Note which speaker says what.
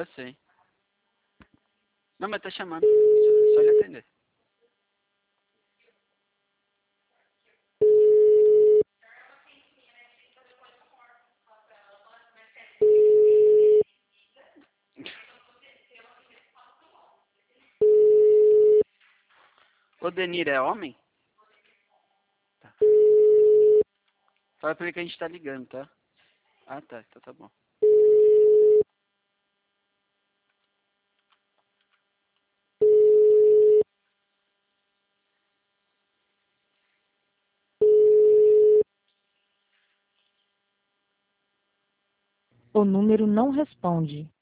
Speaker 1: Eu sei. Não, mas tá chamando. Só ele atender. O Denir é homem? Tá. Fala pra ele que a gente tá ligando, tá? Ah, tá. Então tá bom.
Speaker 2: O número não responde.